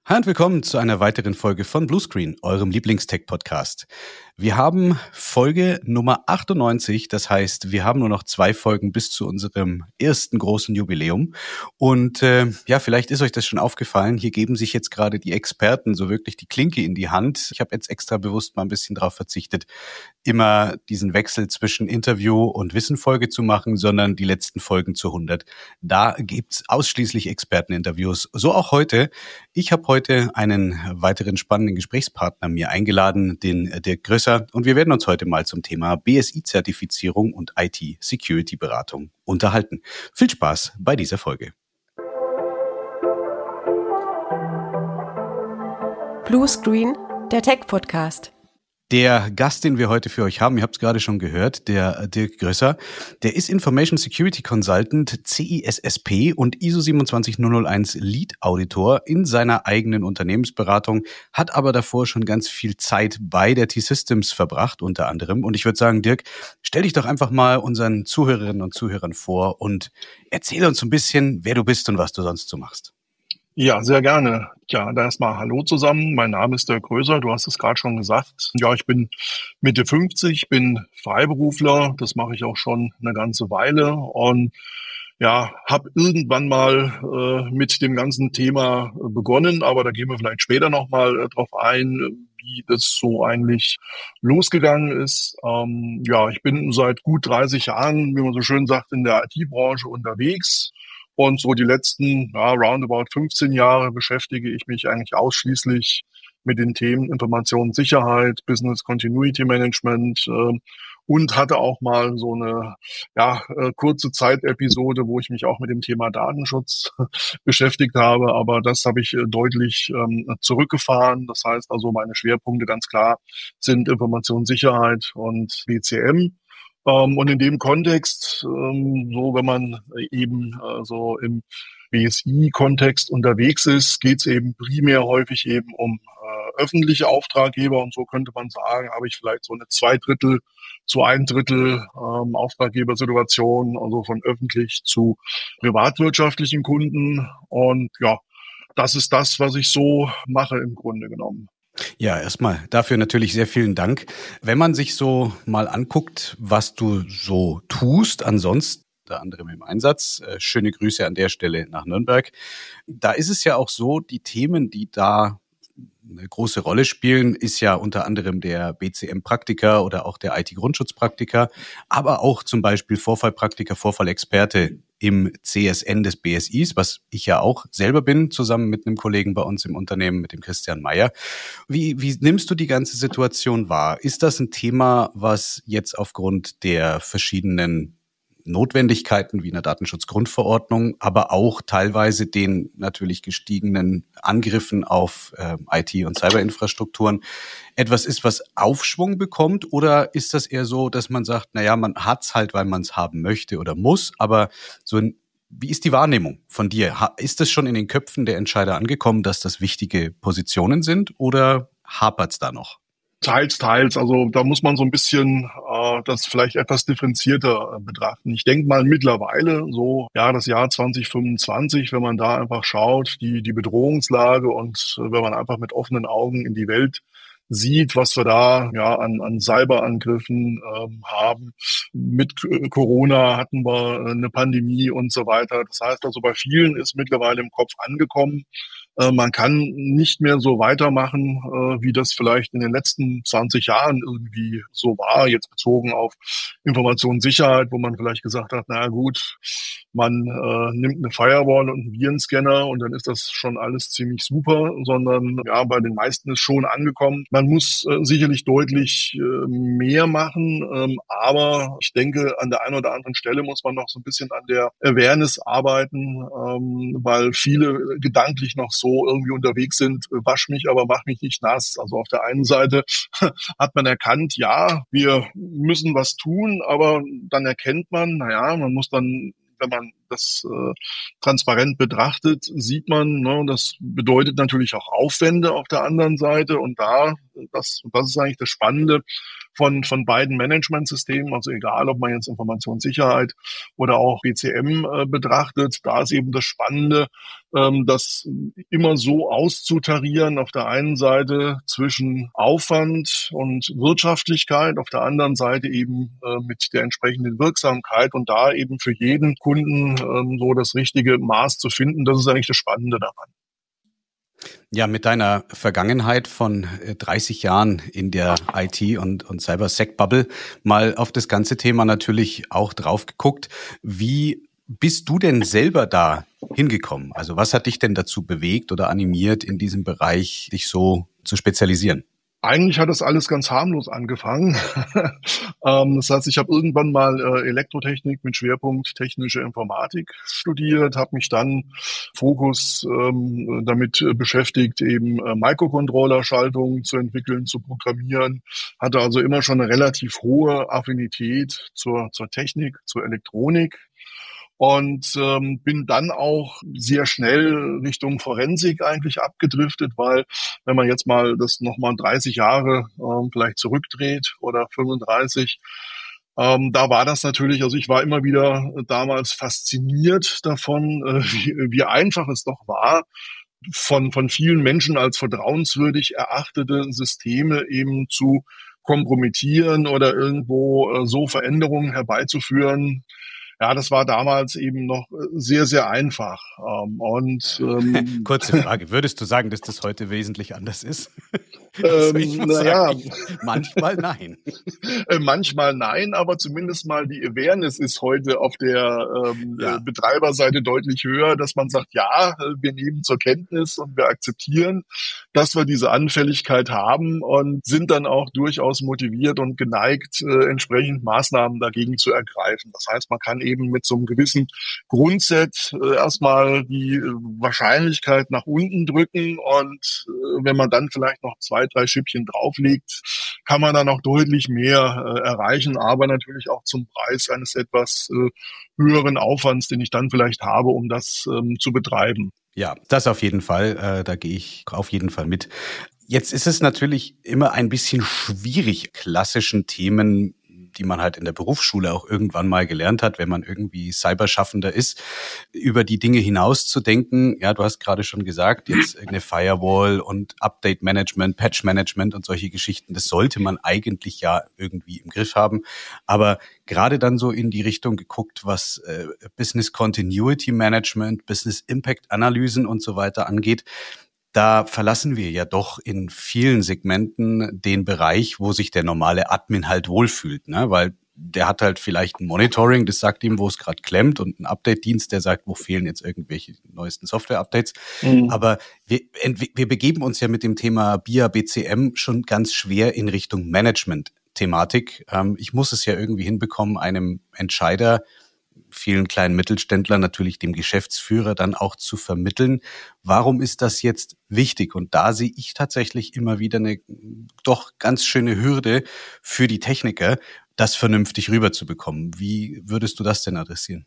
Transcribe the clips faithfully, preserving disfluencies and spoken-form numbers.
Hi und willkommen zu einer weiteren Folge von Bluescreen, eurem Lieblingstech-Podcast. Wir haben Folge Nummer achtundneunzig, das heißt, wir haben nur noch zwei Folgen bis zu unserem ersten großen Jubiläum. Und äh, ja, vielleicht ist euch das schon aufgefallen, hier geben sich jetzt gerade die Experten so wirklich die Klinke in die Hand. Ich habe jetzt extra bewusst mal ein bisschen darauf verzichtet, immer diesen Wechsel zwischen Interview und Wissenfolge zu machen, sondern die letzten Folgen zu hundert. Da gibt's ausschließlich Experteninterviews. So auch heute. Ich habe heute einen weiteren spannenden Gesprächspartner mir eingeladen, den Dirk Grösser. Und wir werden uns heute mal zum Thema B S I-Zertifizierung und I T-Security-Beratung unterhalten. Viel Spaß bei dieser Folge. Bluescreen, der Tech-Podcast. Der Gast, den wir heute für euch haben, ihr habt es gerade schon gehört, der Dirk Grösser, der ist Information Security Consultant, C I S S P und I S O zwei sieben null null eins Lead Auditor in seiner eigenen Unternehmensberatung, hat aber davor schon ganz viel Zeit bei der T-Systems verbracht, unter anderem. Und ich würde sagen, Dirk, stell dich doch einfach mal unseren Zuhörerinnen und Zuhörern vor und erzähl uns ein bisschen, wer du bist und was du sonst so machst. Ja, sehr gerne. Ja, da erstmal hallo zusammen. Mein Name ist Dirk Grösser, du hast es gerade schon gesagt. Ja, ich bin Mitte fünfzig, bin Freiberufler, das mache ich auch schon eine ganze Weile und ja, habe irgendwann mal äh, mit dem ganzen Thema begonnen, aber da gehen wir vielleicht später nochmal äh, drauf ein, wie das so eigentlich losgegangen ist. Ähm, ja, ich bin seit gut dreißig Jahren, wie man so schön sagt, in der I T-Branche unterwegs. Und so die letzten, ja, roundabout fünfzehn Jahre beschäftige ich mich eigentlich ausschließlich mit den Themen Informationssicherheit, Business Continuity Management äh, und hatte auch mal so eine ja, äh, kurze Zeitepisode, wo ich mich auch mit dem Thema Datenschutz beschäftigt habe. Aber das habe ich äh, deutlich ähm, zurückgefahren. Das heißt also, meine Schwerpunkte ganz klar sind Informationssicherheit und B C M. Um, und in dem Kontext, um, so wenn man eben uh, so im B S I-Kontext unterwegs ist, geht es eben primär häufig eben um uh, öffentliche Auftraggeber. Und so könnte man sagen, habe ich vielleicht so eine zwei Drittel zu ein Drittel um, Auftraggebersituation, also von öffentlich zu privatwirtschaftlichen Kunden. Und ja, das ist das, was ich so mache im Grunde genommen. Ja, erstmal dafür natürlich sehr vielen Dank. Wenn man sich so mal anguckt, was du so tust, ansonsten unter anderem im Einsatz, äh, schöne Grüße an der Stelle nach Nürnberg, da ist es ja auch so, die Themen, die da eine große Rolle spielen, ist ja unter anderem der B C M-Praktiker oder auch der I T-Grundschutzpraktiker, aber auch zum Beispiel Vorfallpraktiker, Vorfallexperte im C S N des B S Is, was ich ja auch selber bin, zusammen mit einem Kollegen bei uns im Unternehmen, mit dem Christian Meyer. Wie, wie nimmst du die ganze Situation wahr? Ist das ein Thema, was jetzt aufgrund der verschiedenen Notwendigkeiten wie in der Datenschutzgrundverordnung, aber auch teilweise den natürlich gestiegenen Angriffen auf äh, I T- und Cyberinfrastrukturen etwas ist, was Aufschwung bekommt? Oder ist das eher so, dass man sagt, naja, man hat's halt, weil man es haben möchte oder muss, aber so ein, wie ist die Wahrnehmung von dir? Ist das schon in den Köpfen der Entscheider angekommen, dass das wichtige Positionen sind oder hapert's da noch? Teils, teils. Also da muss man so ein bisschen äh, das vielleicht etwas differenzierter äh, betrachten. Ich denke mal mittlerweile so, ja, das Jahr zwanzig fünfundzwanzig, wenn man da einfach schaut, die die Bedrohungslage und äh, wenn man einfach mit offenen Augen in die Welt sieht, was wir da ja an, an Cyberangriffen ähm, haben. Mit Corona hatten wir eine Pandemie und so weiter. Das heißt also, bei vielen ist mittlerweile im Kopf angekommen, man kann nicht mehr so weitermachen, wie das vielleicht in den letzten zwanzig Jahren irgendwie so war, jetzt bezogen auf Informationssicherheit, wo man vielleicht gesagt hat, na gut, man äh, nimmt eine Firewall und einen Virenscanner und dann ist das schon alles ziemlich super, sondern ja, bei den meisten ist schon angekommen. Man muss äh, sicherlich deutlich äh, mehr machen, ähm, aber ich denke, an der einen oder anderen Stelle muss man noch so ein bisschen an der Awareness arbeiten, ähm, weil viele gedanklich noch so irgendwie unterwegs sind, wasch mich, aber mach mich nicht nass. Also auf der einen Seite hat man erkannt, ja, wir müssen was tun, aber dann erkennt man, naja, man muss dann, wenn man das äh, transparent betrachtet, sieht man, ne, das bedeutet natürlich auch Aufwände auf der anderen Seite. Und da, das, das ist eigentlich das Spannende von, von beiden Managementsystemen, also egal, ob man jetzt Informationssicherheit oder auch B C M äh, betrachtet, da ist eben das Spannende, ähm, das immer so auszutarieren, auf der einen Seite zwischen Aufwand und Wirtschaftlichkeit, auf der anderen Seite eben äh, mit der entsprechenden Wirksamkeit und da eben für jeden Kunden ähm, so das richtige Maß zu finden, das ist eigentlich das Spannende daran. Ja, mit deiner Vergangenheit von dreißig Jahren in der I T- und, und Cybersec-Bubble mal auf das ganze Thema natürlich auch drauf geguckt. Wie bist du denn selber da hingekommen? Also was hat dich denn dazu bewegt oder animiert, in diesem Bereich dich so zu spezialisieren? Eigentlich hat das alles ganz harmlos angefangen. ähm, das heißt, ich habe irgendwann mal äh, Elektrotechnik mit Schwerpunkt technische Informatik studiert, habe mich dann Fokus ähm, damit beschäftigt, eben äh, Microcontroller-Schaltungen zu entwickeln, zu programmieren. Hatte also immer schon eine relativ hohe Affinität zur, zur Technik, zur Elektronik. Und ähm, bin dann auch sehr schnell Richtung Forensik eigentlich abgedriftet, weil wenn man jetzt mal das nochmal dreißig Jahre ähm, vielleicht zurückdreht oder fünfunddreißig, ähm, da war das natürlich, also ich war immer wieder damals fasziniert davon, äh, wie, wie einfach es doch war, von, von vielen Menschen als vertrauenswürdig erachtete Systeme eben zu kompromittieren oder irgendwo äh, so Veränderungen herbeizuführen. Ja, das war damals eben noch sehr, sehr einfach. Und ähm, kurze Frage, würdest du sagen, dass das heute wesentlich anders ist? Also ich muss naja. sagen, ich, manchmal nein. Manchmal nein, aber zumindest mal die Awareness ist heute auf der ähm, ja. Betreiberseite deutlich höher, dass man sagt, ja, wir nehmen zur Kenntnis und wir akzeptieren, dass wir diese Anfälligkeit haben und sind dann auch durchaus motiviert und geneigt, äh, entsprechend Maßnahmen dagegen zu ergreifen. Das heißt, man kann eben mit so einem gewissen Grundsatz äh, erstmal die äh, Wahrscheinlichkeit nach unten drücken und äh, wenn man dann vielleicht noch zwei, drei Schüppchen drauflegt, kann man dann auch deutlich mehr äh, erreichen, aber natürlich auch zum Preis eines etwas äh, höheren Aufwands, den ich dann vielleicht habe, um das ähm, zu betreiben. Ja, das auf jeden Fall, äh, da gehe ich auf jeden Fall mit. Jetzt ist es natürlich immer ein bisschen schwierig, klassischen Themen, die man halt in der Berufsschule auch irgendwann mal gelernt hat, wenn man irgendwie Cyberschaffender ist, über die Dinge hinauszudenken. Ja, du hast gerade schon gesagt, jetzt eine Firewall und Update-Management, Patch-Management und solche Geschichten, das sollte man eigentlich ja irgendwie im Griff haben. Aber gerade dann so in die Richtung geguckt, was äh, Business Continuity Management, Business Impact Analysen und so weiter angeht, da verlassen wir ja doch in vielen Segmenten den Bereich, wo sich der normale Admin halt wohlfühlt, ne? Weil der hat halt vielleicht ein Monitoring, das sagt ihm, wo es gerade klemmt, und einen Update-Dienst, der sagt, wo fehlen jetzt irgendwelche neuesten Software-Updates. Mhm. Aber wir, wir begeben uns ja mit dem Thema B I A, B C M schon ganz schwer in Richtung Management-Thematik. Ich muss es ja irgendwie hinbekommen, einem Entscheider, vielen kleinen Mittelständlern, natürlich dem Geschäftsführer dann auch zu vermitteln. Warum ist das jetzt wichtig? Und da sehe ich tatsächlich immer wieder eine doch ganz schöne Hürde für die Techniker, das vernünftig rüberzubekommen. Wie würdest du das denn adressieren?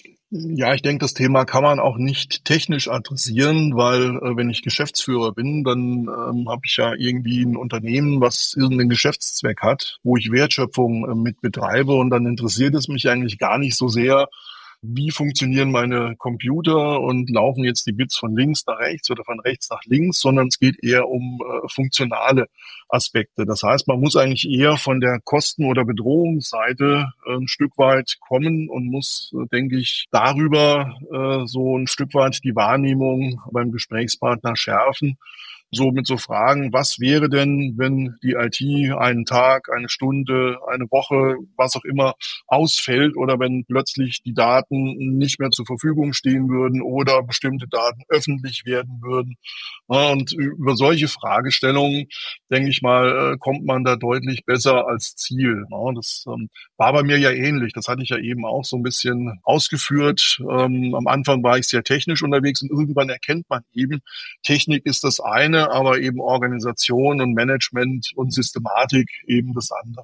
Ja, ich denke, das Thema kann man auch nicht technisch adressieren, weil äh, wenn ich Geschäftsführer bin, dann ähm, habe ich ja irgendwie ein Unternehmen, was irgendeinen Geschäftszweck hat, wo ich Wertschöpfung äh, mit betreibe, und dann interessiert es mich eigentlich gar nicht so sehr, wie funktionieren meine Computer und laufen jetzt die Bits von links nach rechts oder von rechts nach links, sondern es geht eher um äh, funktionale Aspekte. Das heißt, man muss eigentlich eher von der Kosten- oder Bedrohungsseite äh, ein Stück weit kommen und muss, äh, denke ich, darüber äh, so ein Stück weit die Wahrnehmung beim Gesprächspartner schärfen. So mit so Fragen, was wäre denn, wenn die I T einen Tag, eine Stunde, eine Woche, was auch immer ausfällt, oder wenn plötzlich die Daten nicht mehr zur Verfügung stehen würden oder bestimmte Daten öffentlich werden würden. Und über solche Fragestellungen, denke ich mal, kommt man da deutlich besser als Ziel. Das war bei mir ja ähnlich. Das hatte ich ja eben auch so ein bisschen ausgeführt. Am Anfang war ich sehr technisch unterwegs und irgendwann erkennt man eben, Technik ist das eine, aber eben Organisation und Management und Systematik eben das andere.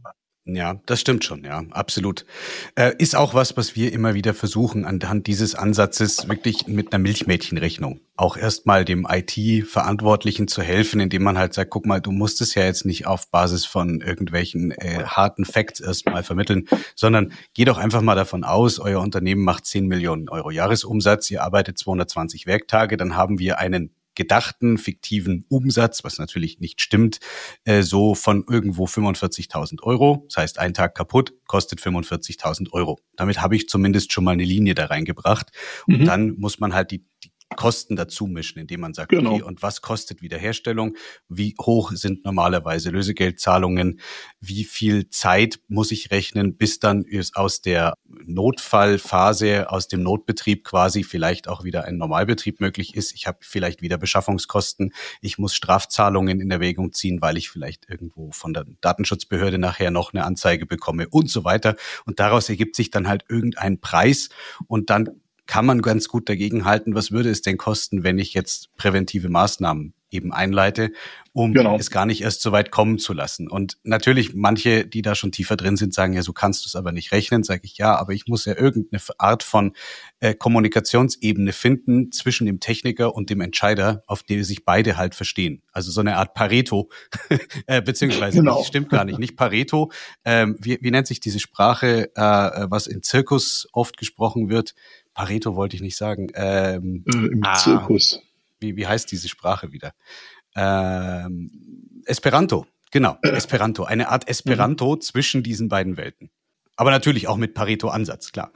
Ja, das stimmt schon, ja, absolut. Äh, ist auch was, was wir immer wieder versuchen, anhand dieses Ansatzes wirklich mit einer Milchmädchenrechnung auch erstmal dem I T-Verantwortlichen zu helfen, indem man halt sagt, guck mal, du musst es ja jetzt nicht auf Basis von irgendwelchen äh, harten Facts erstmal vermitteln, sondern geh doch einfach mal davon aus, euer Unternehmen macht zehn Millionen Euro Jahresumsatz, ihr arbeitet zweihundertzwanzig Werktage, dann haben wir einen gedachten fiktiven Umsatz, was natürlich nicht stimmt, äh, so von irgendwo fünfundvierzigtausend Euro. Das heißt, ein Tag kaputt kostet fünfundvierzigtausend Euro. Damit habe ich zumindest schon mal eine Linie da reingebracht. Und Mhm. dann muss man halt die, die Kosten dazu mischen, indem man sagt, Genau. okay, und was kostet Wiederherstellung? Wie hoch sind normalerweise Lösegeldzahlungen? Wie viel Zeit muss ich rechnen, bis dann aus der Notfallphase, aus dem Notbetrieb quasi vielleicht auch wieder ein Normalbetrieb möglich ist? Ich habe vielleicht wieder Beschaffungskosten. Ich muss Strafzahlungen in Erwägung ziehen, weil ich vielleicht irgendwo von der Datenschutzbehörde nachher noch eine Anzeige bekomme und so weiter. Und daraus ergibt sich dann halt irgendein Preis und dann kann man ganz gut dagegen halten, was würde es denn kosten, wenn ich jetzt präventive Maßnahmen eben einleite, um Genau. es gar nicht erst so weit kommen zu lassen. Und natürlich manche, die da schon tiefer drin sind, sagen, ja, so kannst du es aber nicht rechnen. Sage ich, ja, aber ich muss ja irgendeine Art von äh, Kommunikationsebene finden zwischen dem Techniker und dem Entscheider, auf die sich beide halt verstehen. Also so eine Art Pareto, äh, beziehungsweise Genau. nicht, stimmt gar nicht, nicht Pareto. Ähm, wie, wie nennt sich diese Sprache, äh, was im Zirkus oft gesprochen wird? Pareto wollte ich nicht sagen. Ähm, Äh, Im ah, Zirkus. Wie, wie heißt diese Sprache wieder? Ähm, Esperanto, genau, Äh. Esperanto. Eine Art Esperanto mhm. zwischen diesen beiden Welten. Aber natürlich auch mit Pareto-Ansatz, klar.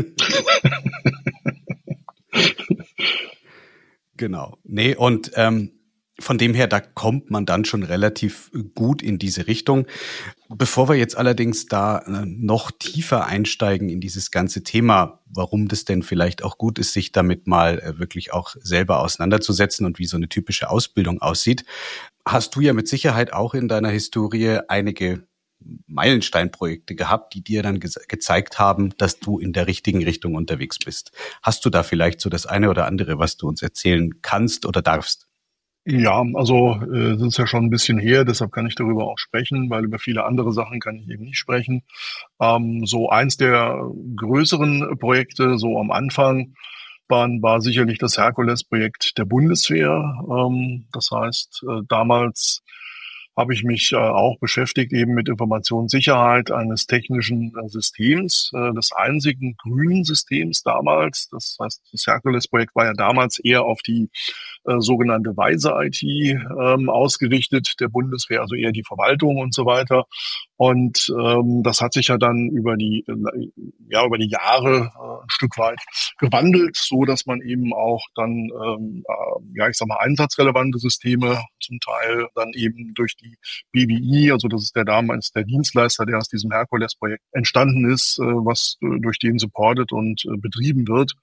Genau. Nee, und ähm, von dem her, da kommt man dann schon relativ gut in diese Richtung. Bevor wir jetzt allerdings da noch tiefer einsteigen in dieses ganze Thema, warum das denn vielleicht auch gut ist, sich damit mal wirklich auch selber auseinanderzusetzen und wie so eine typische Ausbildung aussieht, hast du ja mit Sicherheit auch in deiner Historie einige Meilensteinprojekte gehabt, die dir dann ge- gezeigt haben, dass du in der richtigen Richtung unterwegs bist. Hast du da vielleicht so das eine oder andere, was du uns erzählen kannst oder darfst? Ja, also äh, das ist ja schon ein bisschen her, deshalb kann ich darüber auch sprechen, weil über viele andere Sachen kann ich eben nicht sprechen. Ähm, so eins der größeren Projekte, so am Anfang, waren, war sicherlich das Herkules-Projekt der Bundeswehr. Ähm, das heißt, äh, damals habe ich mich äh, auch beschäftigt eben mit Informationssicherheit eines technischen äh, Systems, äh, des einzigen grünen Systems damals. Das heißt, das Herkules-Projekt war ja damals eher auf die äh, sogenannte weise I T ähm, ausgerichtet, der Bundeswehr, also eher die Verwaltung und so weiter. Und ähm, das hat sich ja dann über die äh, ja über die Jahre äh, ein Stück weit gewandelt, so dass man eben auch dann ähm, äh, ja ich sag mal einsatzrelevante Systeme zum Teil dann eben durch die B W I, also das ist der damals der Dienstleister, der aus diesem Herkules-Projekt entstanden ist, äh, was äh, durch den supported und äh, betrieben wird.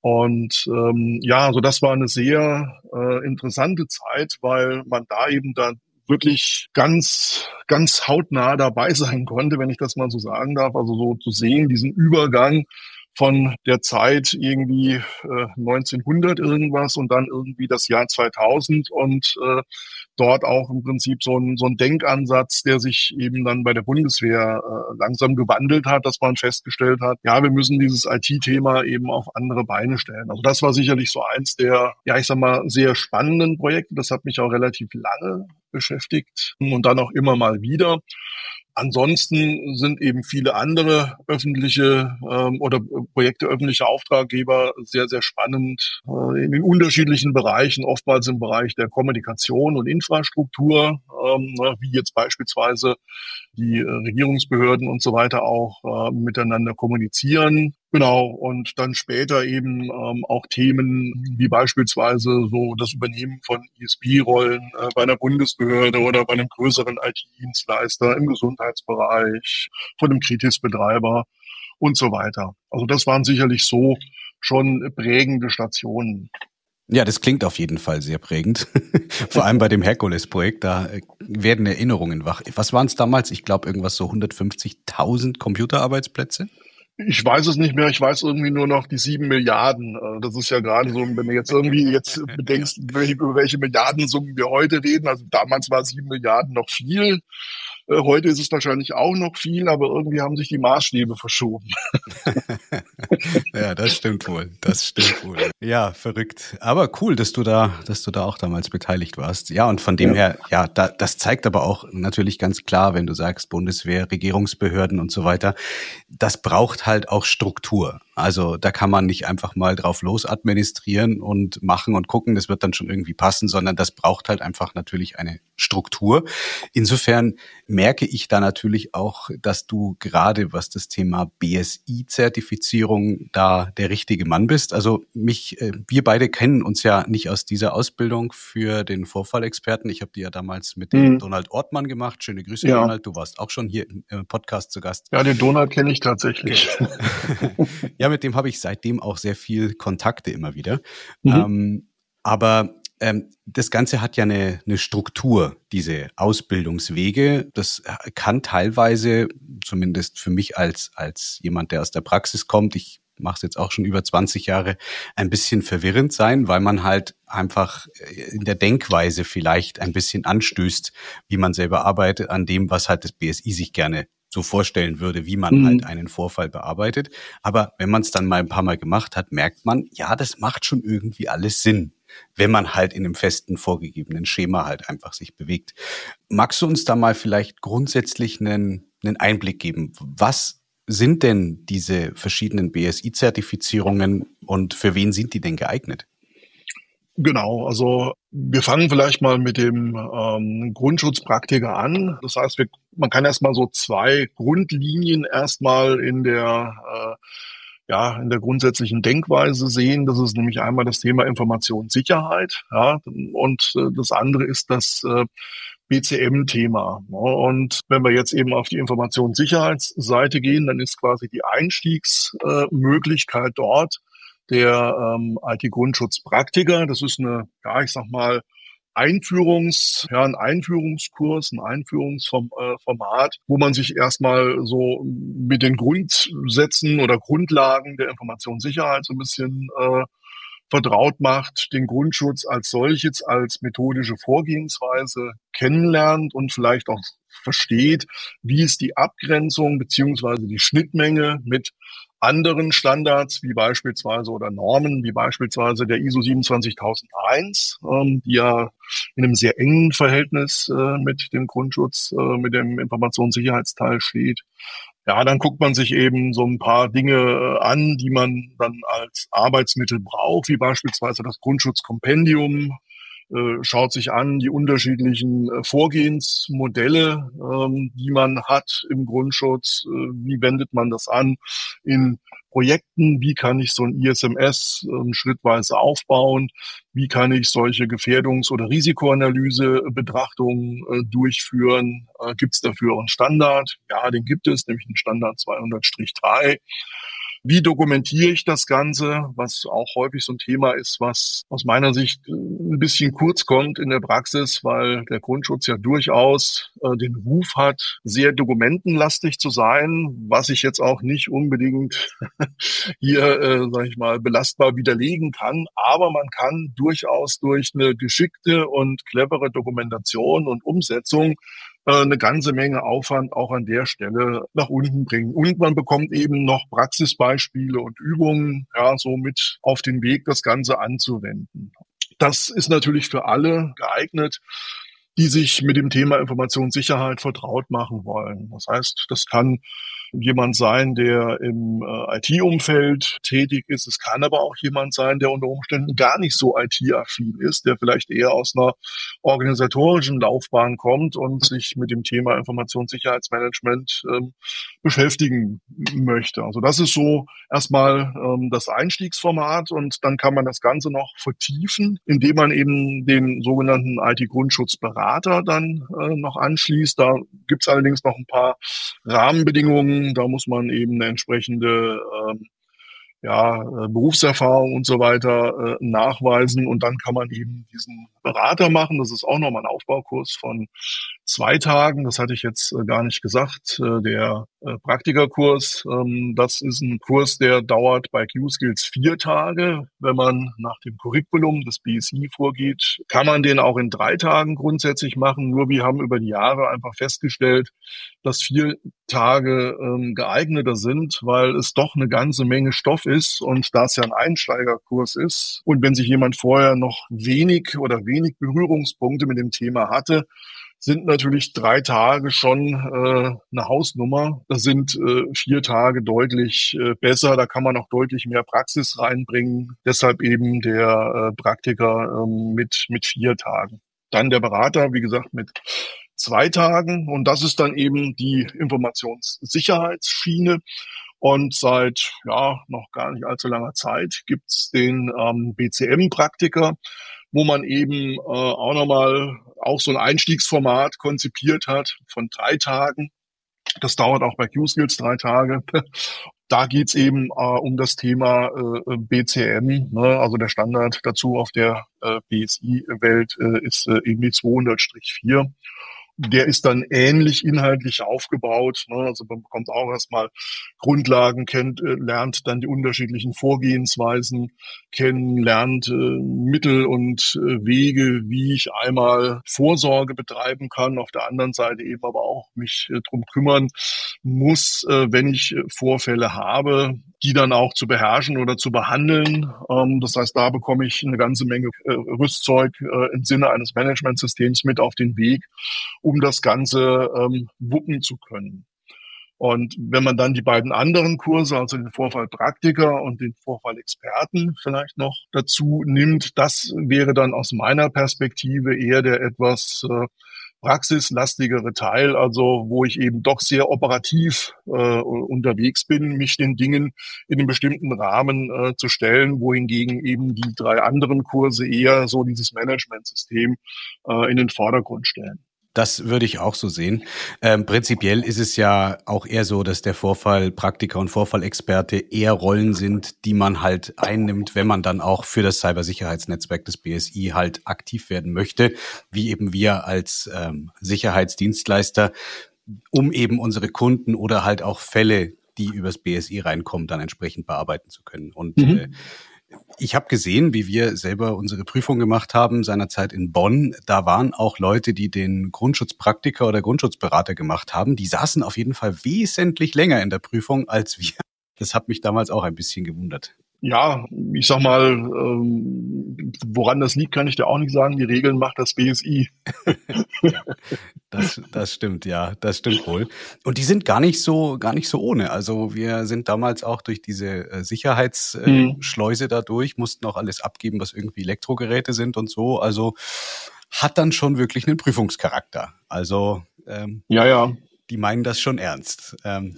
Und ähm, ja, also das war eine sehr äh, interessante Zeit, weil man da eben dann wirklich ganz, ganz hautnah dabei sein konnte, wenn ich das mal so sagen darf. Also so zu sehen, diesen Übergang von der Zeit irgendwie äh, neunzehnhundert irgendwas und dann irgendwie das Jahr zweitausend und äh, dort auch im Prinzip so ein, so ein Denkansatz, der sich eben dann bei der Bundeswehr äh, langsam gewandelt hat, dass man festgestellt hat, ja, wir müssen dieses I T-Thema eben auf andere Beine stellen. Also das war sicherlich so eins der, ja, ich sag mal, sehr spannenden Projekte. Das hat mich auch relativ lange beschäftigt und dann auch immer mal wieder. Ansonsten sind eben viele andere öffentliche ähm, oder Projekte öffentlicher Auftraggeber sehr, sehr spannend äh, in den unterschiedlichen Bereichen, oftmals im Bereich der Kommunikation und Infrastruktur, ähm, wie jetzt beispielsweise die äh, Regierungsbehörden und so weiter auch äh, miteinander kommunizieren. Genau, und dann später eben ähm, auch Themen wie beispielsweise so das Übernehmen von I S B-Rollen äh, bei einer Bundesbehörde oder bei einem größeren I T-Dienstleister im Gesundheitsbereich, von einem Kritisbetreiber und so weiter. Also das waren sicherlich so schon prägende Stationen. Ja, das klingt auf jeden Fall sehr prägend. Vor allem bei dem Herkules-Projekt, da werden Erinnerungen wach. Was waren es damals? Ich glaube, irgendwas so hundertfünfzigtausend Computerarbeitsplätze? Ich weiß es nicht mehr, ich weiß irgendwie nur noch die sieben Milliarden. Das ist ja gerade so, wenn du jetzt irgendwie jetzt bedenkst, über welche Milliardensummen wir heute reden. Also damals war sieben Milliarden noch viel. Äh, heute ist es wahrscheinlich auch noch viel, aber irgendwie haben sich die Maßstäbe verschoben. Ja, das stimmt wohl. Das stimmt wohl. Ja, verrückt. Aber cool, dass du da, dass du da auch damals beteiligt warst. Ja, und von dem Ja. her, ja, da, das zeigt aber auch natürlich ganz klar, wenn du sagst Bundeswehr, Regierungsbehörden und so weiter, das braucht halt auch Struktur. Also da kann man nicht einfach mal drauf los administrieren und machen und gucken, das wird dann schon irgendwie passen, sondern das braucht halt einfach natürlich eine Struktur. Insofern merke ich da natürlich auch, dass du gerade, was das Thema B S I-Zertifizierung da der richtige Mann bist. Also mich, äh, wir beide kennen uns ja nicht aus dieser Ausbildung für den Vorfallexperten. Ich habe die ja damals mit dem Mhm. Donald Ortmann gemacht. Schöne Grüße, Ja. Donald. Du warst auch schon hier im Podcast zu Gast. Ja, den Donald kenne ich tatsächlich. Ja, mit dem habe ich seitdem auch sehr viel Kontakte immer wieder. Mhm. Ähm, aber ähm, das Ganze hat ja eine, eine Struktur, diese Ausbildungswege. Das kann teilweise, zumindest für mich als, als jemand, der aus der Praxis kommt, ich mache es jetzt auch schon über zwanzig Jahre, ein bisschen verwirrend sein, weil man halt einfach in der Denkweise vielleicht ein bisschen anstößt, wie man selber arbeitet, an dem, was halt das B S I sich gerne so vorstellen würde, wie man Mhm. halt einen Vorfall bearbeitet. Aber wenn man es dann mal ein paar Mal gemacht hat, merkt man, ja, das macht schon irgendwie alles Sinn, wenn man halt in einem festen, vorgegebenen Schema halt einfach sich bewegt. Magst du uns da mal vielleicht grundsätzlich einen, einen Einblick geben? Was sind denn diese verschiedenen B S I-Zertifizierungen und für wen sind die denn geeignet? Genau, also wir fangen vielleicht mal mit dem ähm, Grundschutzpraktiker an. Das heißt, wir, man kann erstmal so zwei Grundlinien erstmal in der äh, ja in der grundsätzlichen Denkweise sehen. Das ist nämlich einmal das Thema Informationssicherheit, ja, und äh, das andere ist das äh, B C M-Thema. Ja, und wenn wir jetzt eben auf die Informationssicherheitsseite gehen, dann ist quasi die Einstiegsmöglichkeit äh, dort der ähm, I T-Grundschutzpraktiker. Das ist eine, ja, ich sag mal, Einführungs, ja, ein Einführungskurs, ein Einführungsformat, wo man sich erstmal so mit den Grundsätzen oder Grundlagen der Informationssicherheit so ein bisschen äh, vertraut macht, den Grundschutz als solches, als methodische Vorgehensweise kennenlernt und vielleicht auch versteht, wie ist die Abgrenzung beziehungsweise die Schnittmenge mit anderen Standards, wie beispielsweise oder Normen, wie beispielsweise der I S O siebenundzwanzigtausendeins, ähm, die ja in einem sehr engen Verhältnis äh, mit dem Grundschutz, äh, mit dem Informationssicherheitsteil steht. Ja, dann guckt man sich eben so ein paar Dinge äh, an, die man dann als Arbeitsmittel braucht, wie beispielsweise das Grundschutzkompendium, äh, schaut sich an die unterschiedlichen äh, Vorgehensmodelle, ähm, die man hat im Grundschutz. Äh, wie wendet man das an in Projekten? Wie kann ich so ein I S M S äh, schrittweise aufbauen? Wie kann ich solche Gefährdungs- oder Risikoanalyse-Betrachtungen äh, durchführen? Äh, gibt es dafür einen Standard? Ja, den gibt es, nämlich einen Standard zweihundert drei. Wie dokumentiere ich das Ganze, was auch häufig so ein Thema ist, was aus meiner Sicht ein bisschen kurz kommt in der Praxis, weil der Grundschutz ja durchaus äh, den Ruf hat, sehr dokumentenlastig zu sein, was ich jetzt auch nicht unbedingt hier, äh, sage ich mal, belastbar widerlegen kann. Aber man kann durchaus durch eine geschickte und clevere Dokumentation und Umsetzung eine ganze Menge Aufwand auch an der Stelle nach unten bringen. Und man bekommt eben noch Praxisbeispiele und Übungen, ja, so mit auf den Weg, das Ganze anzuwenden. Das ist natürlich für alle geeignet, die sich mit dem Thema Informationssicherheit vertraut machen wollen. Das heißt, das kann jemand sein, der im äh, I T-Umfeld tätig ist. Es kann aber auch jemand sein, der unter Umständen gar nicht so I T-affin ist, der vielleicht eher aus einer organisatorischen Laufbahn kommt und sich mit dem Thema Informationssicherheitsmanagement ähm, beschäftigen möchte. Also das ist so erstmal ähm, das Einstiegsformat und dann kann man das Ganze noch vertiefen, indem man eben den sogenannten I T-Grundschutzberater dann äh, noch anschließt. Da gibt's allerdings noch ein paar Rahmenbedingungen. Da muss man eben eine entsprechende ähm, ja, Berufserfahrung und so weiter äh, nachweisen und dann kann man eben diesen Berater machen. Das ist auch nochmal ein Aufbaukurs von zwei Tagen. Das hatte ich jetzt äh, gar nicht gesagt. Äh, der äh, Praktikerkurs. Ähm, das ist ein Kurs, der dauert bei Q-Skills vier Tage. Wenn man nach dem Curriculum des B S I vorgeht, kann man den auch in drei Tagen grundsätzlich machen. Nur wir haben über die Jahre einfach festgestellt, dass vier Tage ähm, geeigneter sind, weil es doch eine ganze Menge Stoff ist und da es ja ein Einsteigerkurs ist und wenn sich jemand vorher noch wenig oder wenig Berührungspunkte mit dem Thema hatte, sind natürlich drei Tage schon äh, eine Hausnummer. Das sind äh, vier Tage deutlich äh, besser. Da kann man auch deutlich mehr Praxis reinbringen. Deshalb eben der äh, Praktiker ähm, mit mit vier Tagen. Dann der Berater, wie gesagt, mit zwei Tagen. Und das ist dann eben die Informationssicherheitsschiene. Und seit ja noch gar nicht allzu langer Zeit gibt's den ähm, B C M-Praktiker, wo man eben äh, auch nochmal auch so ein Einstiegsformat konzipiert hat von drei Tagen. Das dauert auch bei Q-Skills drei Tage. Da geht's eben äh, um das Thema äh, B C M. Ne? Also der Standard dazu auf der äh, B S I-Welt äh, ist äh, E M I zweihundert vier. Der ist dann ähnlich inhaltlich aufgebaut. Ne? Also man bekommt auch erstmal Grundlagen, kennt, äh, lernt dann die unterschiedlichen Vorgehensweisen kennen, lernt äh, Mittel und äh, Wege, wie ich einmal Vorsorge betreiben kann. Auf der anderen Seite eben aber auch mich äh, drum kümmern muss, äh, wenn ich äh, Vorfälle habe, die dann auch zu beherrschen oder zu behandeln. Ähm, das heißt, da bekomme ich eine ganze Menge äh, Rüstzeug äh, im Sinne eines Managementsystems mit auf den Weg, um das Ganze ähm, wuppen zu können. Und wenn man dann die beiden anderen Kurse, also den Vorfallpraktiker und den Vorfallexperten vielleicht noch dazu nimmt, das wäre dann aus meiner Perspektive eher der etwas äh, praxislastigere Teil, also wo ich eben doch sehr operativ äh, unterwegs bin, mich den Dingen in einem bestimmten Rahmen äh, zu stellen, wohingegen eben die drei anderen Kurse eher so dieses Managementsystem äh, in den Vordergrund stellen. Das würde ich auch so sehen. Ähm, prinzipiell ist es ja auch eher so, dass der Vorfallpraktiker und Vorfallexperte eher Rollen sind, die man halt einnimmt, wenn man dann auch für das Cybersicherheitsnetzwerk des B S I halt aktiv werden möchte, wie eben wir als ähm, Sicherheitsdienstleister, um eben unsere Kunden oder halt auch Fälle, die übers B S I reinkommen, dann entsprechend bearbeiten zu können. Und mhm. äh, ich habe gesehen, wie wir selber unsere Prüfung gemacht haben, seinerzeit in Bonn. Da waren auch Leute, die den Grundschutzpraktiker oder Grundschutzberater gemacht haben. Die saßen auf jeden Fall wesentlich länger in der Prüfung als wir. Das hat mich damals auch ein bisschen gewundert. Ja, ich sag mal, ähm, woran das liegt, kann ich dir auch nicht sagen. Die Regeln macht das B S I. Das, das stimmt, ja, das stimmt wohl. Und die sind gar nicht so, gar nicht so ohne. Also wir sind damals auch durch diese äh, Sicherheitsschleuse äh, mhm. dadurch, mussten auch alles abgeben, was irgendwie Elektrogeräte sind und so. Also hat dann schon wirklich einen Prüfungscharakter. Also ähm, ja, ja. Die meinen das schon ernst. Ähm,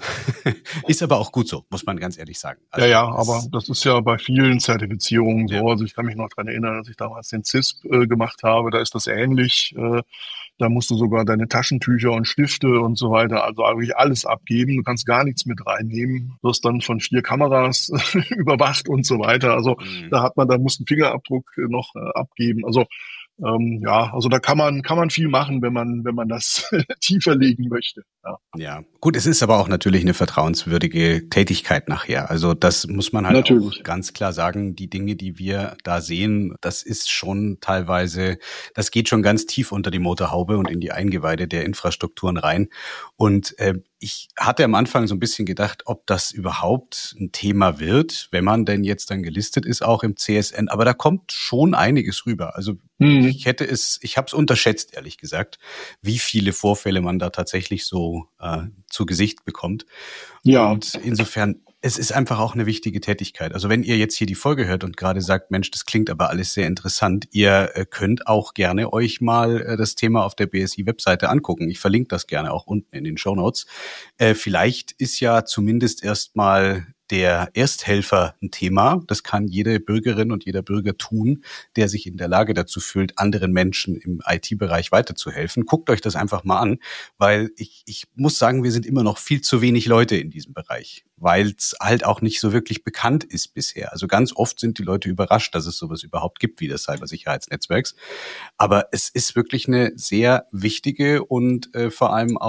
ist aber auch gut so, muss man ganz ehrlich sagen. Also ja, ja, aber das ist ja bei vielen Zertifizierungen so. Ja. Also ich kann mich noch dran erinnern, dass ich damals den C I S P äh, gemacht habe. Da ist das ähnlich. Äh, da musst du sogar deine Taschentücher und Stifte und so weiter, also eigentlich alles abgeben. Du kannst gar nichts mit reinnehmen. Du wirst dann von vier Kameras überwacht und so weiter. Also mhm. da hat man, da muss ein Fingerabdruck noch äh, abgeben. Also Ähm, ja, also da kann man kann man viel machen, wenn man wenn man das tiefer legen möchte. Ja. ja, gut, es ist aber auch natürlich eine vertrauenswürdige Tätigkeit nachher. Also das muss man halt natürlich auch ganz klar sagen. Die Dinge, die wir da sehen, das ist schon teilweise, das geht schon ganz tief unter die Motorhaube und in die Eingeweide der Infrastrukturen rein. Und äh, ich hatte am Anfang so ein bisschen gedacht, ob das überhaupt ein Thema wird, wenn man denn jetzt dann gelistet ist, auch im C S N. Aber da kommt schon einiges rüber. Also mhm. ich hätte es, ich habe es unterschätzt, ehrlich gesagt, wie viele Vorfälle man da tatsächlich so äh, zu Gesicht bekommt. Ja. Und insofern, es ist einfach auch eine wichtige Tätigkeit. Also wenn ihr jetzt hier die Folge hört und gerade sagt, Mensch, das klingt aber alles sehr interessant, ihr äh, könnt auch gerne euch mal äh, das Thema auf der B S I-Webseite angucken. Ich verlinke das gerne auch unten in den Shownotes. Äh, vielleicht ist ja zumindest erstmal der Ersthelfer ein Thema. Das kann jede Bürgerin und jeder Bürger tun, der sich in der Lage dazu fühlt, anderen Menschen im I T-Bereich weiterzuhelfen. Guckt euch das einfach mal an, weil ich, ich muss sagen, wir sind immer noch viel zu wenig Leute in diesem Bereich, weil es halt auch nicht so wirklich bekannt ist bisher. Also ganz oft sind die Leute überrascht, dass es sowas überhaupt gibt wie das Cybersicherheitsnetzwerks. Aber es ist wirklich eine sehr wichtige und äh, vor allem auch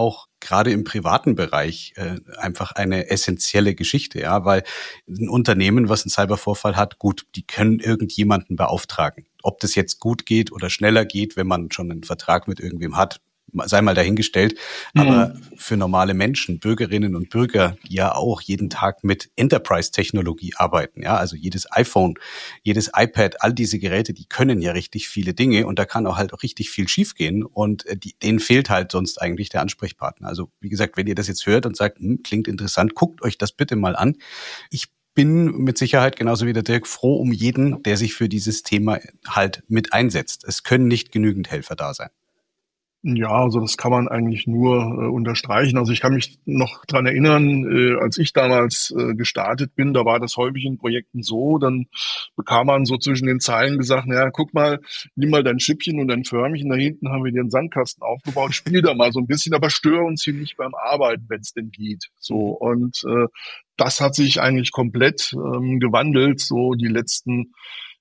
gerade im privaten Bereich äh, einfach eine essentielle Geschichte, ja, weil ein Unternehmen, was einen Cybervorfall hat, gut, die können irgendjemanden beauftragen. Ob das jetzt gut geht oder schneller geht, wenn man schon einen Vertrag mit irgendwem hat, sei mal dahingestellt. Aber Mhm. für normale Menschen, Bürgerinnen und Bürger, die ja auch jeden Tag mit Enterprise-Technologie arbeiten, ja, also jedes iPhone, jedes iPad, all diese Geräte, die können ja richtig viele Dinge und da kann auch halt auch richtig viel schiefgehen und die, denen fehlt halt sonst eigentlich der Ansprechpartner. Also wie gesagt, wenn ihr das jetzt hört und sagt, hm, klingt interessant, guckt euch das bitte mal an. Ich bin mit Sicherheit genauso wie der Dirk froh um jeden, der sich für dieses Thema halt mit einsetzt. Es können nicht genügend Helfer da sein. Ja, also das kann man eigentlich nur äh, unterstreichen. Also ich kann mich noch dran erinnern, äh, als ich damals äh, gestartet bin, da war das häufig in Projekten so, dann bekam man so zwischen den Zeilen gesagt, naja, guck mal, nimm mal dein Schippchen und dein Förmchen, da hinten haben wir dir einen Sandkasten aufgebaut, spiel da mal so ein bisschen, aber störe uns hier nicht beim Arbeiten, wenn es denn geht. So, und äh, das hat sich eigentlich komplett ähm, gewandelt, so die letzten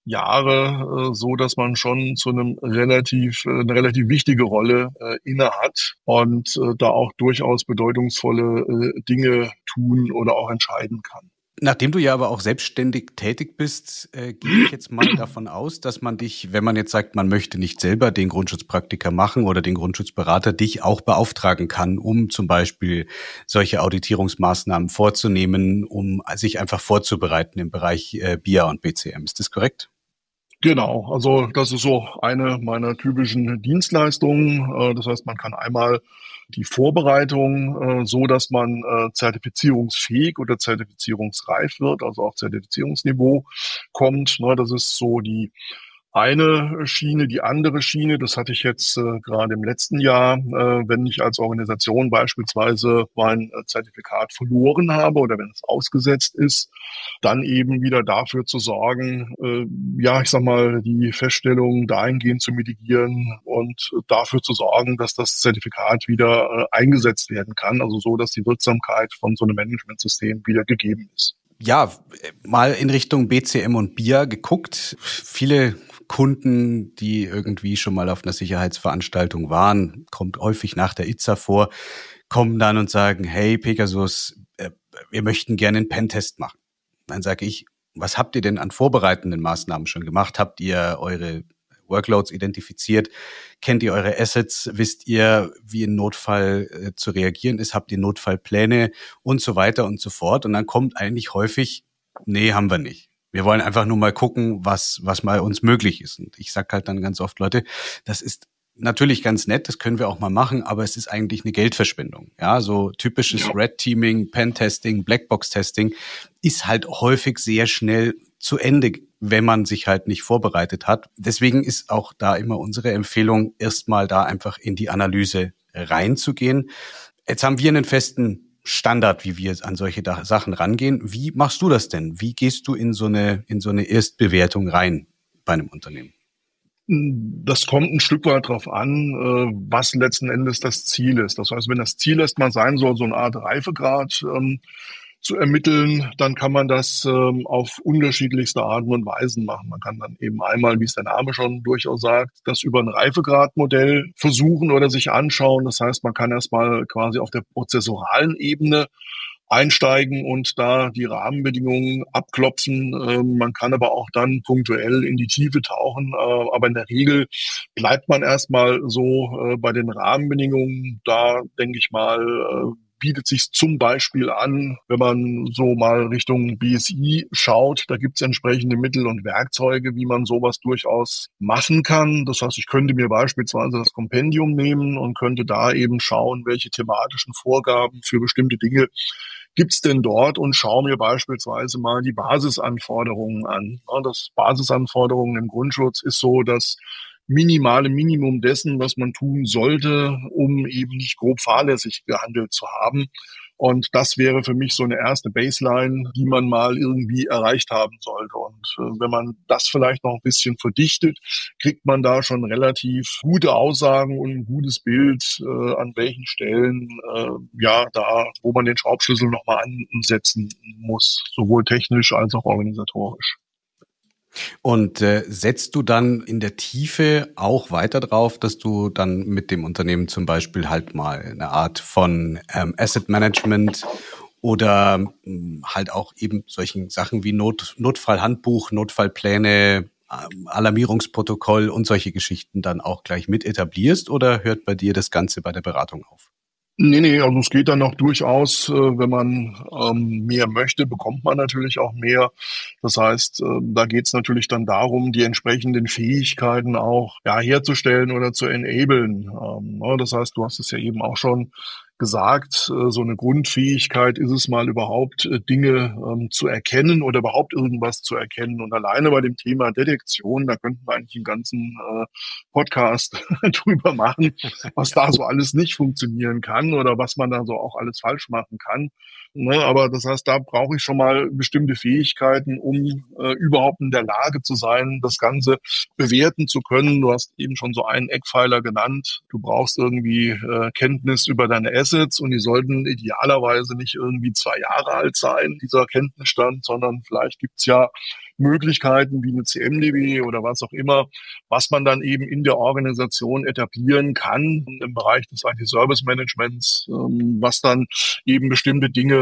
Jahre, äh, so dass man schon zu einem relativ, äh, eine relativ wichtige Rolle äh, inne hat und äh, da auch durchaus bedeutungsvolle äh, Dinge tun oder auch entscheiden kann. Nachdem du ja aber auch selbstständig tätig bist, äh, gehe ich jetzt mal davon aus, dass man dich, wenn man jetzt sagt, man möchte nicht selber den Grundschutzpraktiker machen oder den Grundschutzberater, dich auch beauftragen kann, um zum Beispiel solche Auditierungsmaßnahmen vorzunehmen, um sich einfach vorzubereiten im Bereich äh, B I A und B C M. Ist das korrekt? Genau, also das ist so eine meiner typischen Dienstleistungen. Äh, Das heißt, man kann einmal die Vorbereitung, äh, so dass man äh, zertifizierungsfähig oder zertifizierungsreif wird, also auf Zertifizierungsniveau kommt. Ne, Das ist so die eine Schiene. Die andere Schiene, das hatte ich jetzt äh, gerade im letzten Jahr, äh, wenn ich als Organisation beispielsweise mein äh, Zertifikat verloren habe oder wenn es ausgesetzt ist, dann eben wieder dafür zu sorgen, äh, ja, ich sag mal, die Feststellung dahingehend zu mitigieren und dafür zu sorgen, dass das Zertifikat wieder äh, eingesetzt werden kann, also so, dass die Wirksamkeit von so einem Managementsystem wieder gegeben ist. Ja, mal in Richtung B C M und B I A geguckt. Viele Kunden, die irgendwie schon mal auf einer Sicherheitsveranstaltung waren, kommt häufig nach der I T S A vor, kommen dann und sagen, hey Pegasus, äh, wir möchten gerne einen Pentest machen. Dann sage ich, was habt ihr denn an vorbereitenden Maßnahmen schon gemacht? Habt ihr eure Workloads identifiziert? Kennt ihr eure Assets? Wisst ihr, wie ein Notfall äh, zu reagieren ist? Habt ihr Notfallpläne und so weiter und so fort? Und dann kommt eigentlich häufig, nee, haben wir nicht. Wir wollen einfach nur mal gucken, was was bei uns möglich ist. Und ich sag halt dann ganz oft, Leute, das ist natürlich ganz nett, das können wir auch mal machen, aber es ist eigentlich eine Geldverschwendung. Ja, so typisches Ja. Red Teaming, Pen-Testing, Blackbox-Testing ist halt häufig sehr schnell zu Ende, wenn man sich halt nicht vorbereitet hat. Deswegen ist auch da immer unsere Empfehlung, erstmal da einfach in die Analyse reinzugehen. Jetzt haben wir einen festen Standard, wie wir an solche Sachen rangehen. Wie machst du das denn? Wie gehst du in so eine, in so eine Erstbewertung rein bei einem Unternehmen? Das kommt ein Stück weit drauf an, äh, was letzten Endes das Ziel ist. Das heißt, wenn das Ziel erstmal sein soll, so eine Art Reifegrad ähm, zu ermitteln, dann kann man das ähm, auf unterschiedlichste Arten und Weisen machen. Man kann dann eben einmal, wie es der Name schon durchaus sagt, das über ein Reifegradmodell versuchen oder sich anschauen. Das heißt, man kann erstmal quasi auf der prozessoralen Ebene einsteigen und da die Rahmenbedingungen abklopfen. Ähm, man kann aber auch dann punktuell in die Tiefe tauchen. Äh, aber in der Regel bleibt man erstmal so äh, bei den Rahmenbedingungen. Da denke ich mal, äh, bietet sich zum Beispiel an, wenn man so mal Richtung B S I schaut, da gibt es entsprechende Mittel und Werkzeuge, wie man sowas durchaus machen kann. Das heißt, ich könnte mir beispielsweise das Kompendium nehmen und könnte da eben schauen, welche thematischen Vorgaben für bestimmte Dinge gibt's denn dort und schaue mir beispielsweise mal die Basisanforderungen an. Das Basisanforderungen im Grundschutz ist so, dass minimale Minimum dessen, was man tun sollte, um eben nicht grob fahrlässig gehandelt zu haben. Und das wäre für mich so eine erste Baseline, die man mal irgendwie erreicht haben sollte. Und äh, wenn man das vielleicht noch ein bisschen verdichtet, kriegt man da schon relativ gute Aussagen und ein gutes Bild, äh, an welchen Stellen, äh, ja, da, wo man den Schraubschlüssel nochmal ansetzen muss, sowohl technisch als auch organisatorisch. Und äh, setzt du dann in der Tiefe auch weiter drauf, dass du dann mit dem Unternehmen zum Beispiel halt mal eine Art von ähm, Asset Management oder ähm, halt auch eben solchen Sachen wie Not, Notfallhandbuch, Notfallpläne, ähm, Alarmierungsprotokoll und solche Geschichten dann auch gleich mit etablierst, oder hört bei dir das Ganze bei der Beratung auf? Nee, nee, also es geht dann auch durchaus, äh, wenn man ähm, mehr möchte, bekommt man natürlich auch mehr. Das heißt, äh, da geht es natürlich dann darum, die entsprechenden Fähigkeiten auch ja, herzustellen oder zu enablen. Ähm, ne, das heißt, du hast es ja eben auch schon gesagt, äh, so eine Grundfähigkeit ist es mal überhaupt, äh, Dinge ähm, zu erkennen oder überhaupt irgendwas zu erkennen. Und alleine bei dem Thema Detektion, da könnten wir eigentlich einen ganzen äh, Podcast drüber machen, was da so alles nicht funktionieren kann oder was man da so auch alles falsch machen kann. Ne, aber das heißt, da brauche ich schon mal bestimmte Fähigkeiten, um äh, überhaupt in der Lage zu sein, das Ganze bewerten zu können. Du hast eben schon so einen Eckpfeiler genannt. Du brauchst irgendwie äh, Kenntnis über deine Assets und die sollten idealerweise nicht irgendwie zwei Jahre alt sein, dieser Kenntnisstand, sondern vielleicht gibt's ja Möglichkeiten wie eine C M D B oder was auch immer, was man dann eben in der Organisation etablieren kann im Bereich des I T-Service-Managements, ähm, was dann eben bestimmte Dinge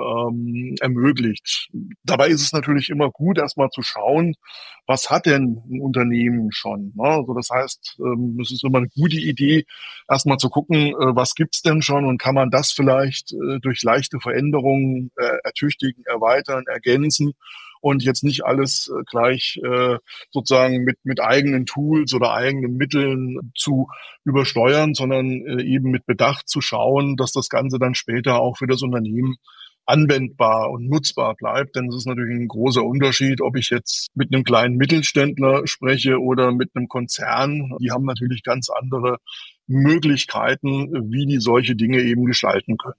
ähm, ermöglicht. Dabei ist es natürlich immer gut, erstmal zu schauen, was hat denn ein Unternehmen schon? Ne? Also das heißt, ähm, es ist immer eine gute Idee, erstmal zu gucken, äh, was gibt's denn schon und kann man das vielleicht äh, durch leichte Veränderungen äh, ertüchtigen, erweitern, ergänzen und jetzt nicht alles äh, gleich äh, sozusagen mit mit eigenen Tools oder eigenen Mitteln zu übersteuern, sondern äh, eben mit Bedacht zu schauen, dass das Ganze dann später auch für das Unternehmen anwendbar und nutzbar bleibt. Denn es ist natürlich ein großer Unterschied, ob ich jetzt mit einem kleinen Mittelständler spreche oder mit einem Konzern. Die haben natürlich ganz andere Möglichkeiten, wie die solche Dinge eben gestalten können.